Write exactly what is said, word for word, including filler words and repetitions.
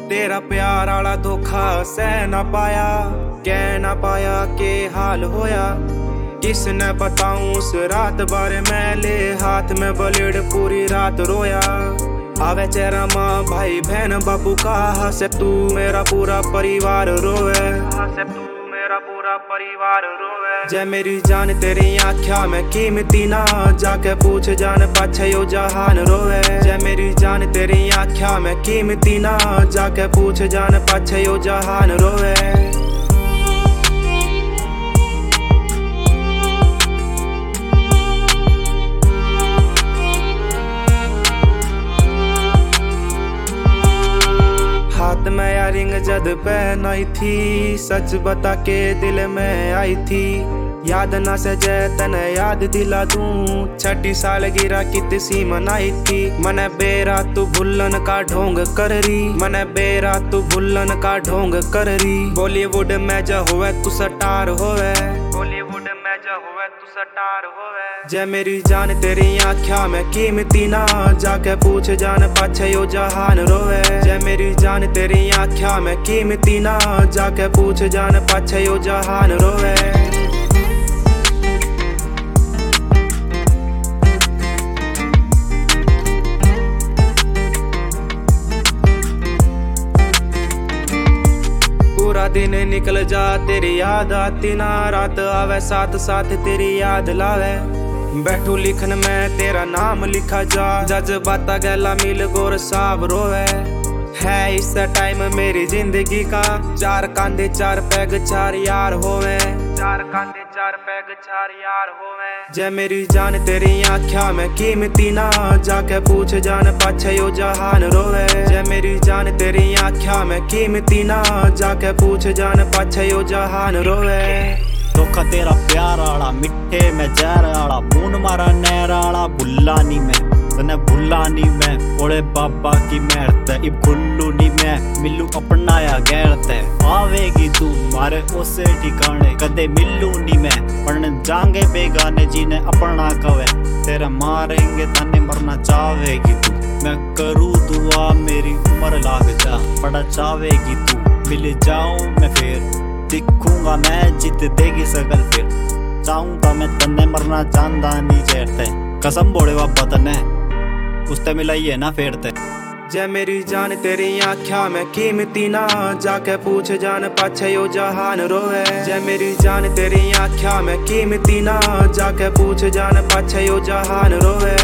तेरा प्यार आला धोखा सह ना पाया, कह ना पाया के हाल होया। किसने बताऊं उस रात बारे मैले हाथ में ब्लेड पूरी रात रोया। आवे चेहरा माँ भाई बहन बाबू का, हंसे तू मेरा पूरा परिवार रोवे, हंसे तू मेरा पूरा परिवार रोवे। जय मेरी जान तेरी आँखा में कीमती ना, जाके पूछ जान पाछे यो जहान रोवे। जय मेरी जान तेरी आँखा में कीमती ना, जाके पूछ जान पाछे यो जहान रोवे। हाथ में यारिंग जद पहनाई थी, सच बता के दिल में आई थी। याद ना से जय तने याद दिला दूं, छठी साल गिरा कितसी मनाई थी। मने बेरा तू भुल्लन का ढोंग कर रही, मने बेरा तू भुल्लन का ढोंग कर रही। बॉलीवुड में जो होवे तू स्टार होवे, बॉलीवुड में जो होवे तू स्टार होवे। जय मेरी जान तेरी आँखा में कीमती ना, जाके पूछ जान पाछे यो जहान रोवे। जय मेरी जान तेरी आँखा में कीमती ना, जाके पूछ जान पाछे यो जहान रोवे। पूरा दिन निकल जा तेरी याद आती ना, रात आवे साथ साथ तेरी याद लावे। बैठू लिखन में तेरा नाम लिखा जा, जज्बाता गला मिल गोर साब रोवे। है इस टाइम मेरी जिंदगी का, चार कांधे चार पैग चार यार होवे, चार कांधे चार पैग चार यार होवे। जय मेरी जान तेरी आँखा में कीमती ना, जाके पूछ जान पाछे यो जहान रोवे। जय मेरी जान तेरी आँखा में कीमती ना, जाके पूछ जान पाछे यो जहान रोवे। धोखा तेरा प्यार आला मिठे में जहर आला, मून मारा नहर आला भुल्ला नी मैं, तने भुल्ला नी मैं। ओले बाबा की मेहर ते इब गुल्लू नी मैं, मिलू अपनाया गैर ते। आवेगी तू मारे उसे ठिकाने, कदे मिलू नी मैं। पढ़ने जाएंगे बेगाने जिन्हें अपना कवे, तेरे मारेंगे तने मरना चाहेगी तू। मैं करूँ दुआ मेरी उम्र लाग जा, बड़ा चाहेगी तू। मिल जाऊं मैं फिर दिखूंगा मैं, जीत देगी सकल फिर। चाहूंगा मैं तन्ने मरना चांदा नी जेरते, कसम बोले बाबा तन्ने उसते मिलाइए ना फेरते। जय मेरी जान तेरी आँखा में कीमती ना, जाके पूछ जान पाछे यो जहान रोवे। जय मेरी जान तेरी आँखा में कीमती ना, जाके पूछ जान पाछे यो जहान रोवे।